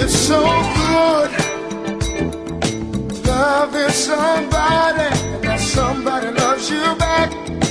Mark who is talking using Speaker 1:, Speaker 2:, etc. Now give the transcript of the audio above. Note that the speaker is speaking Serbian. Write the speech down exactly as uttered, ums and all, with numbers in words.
Speaker 1: so good loving somebody, and that somebody loves you back.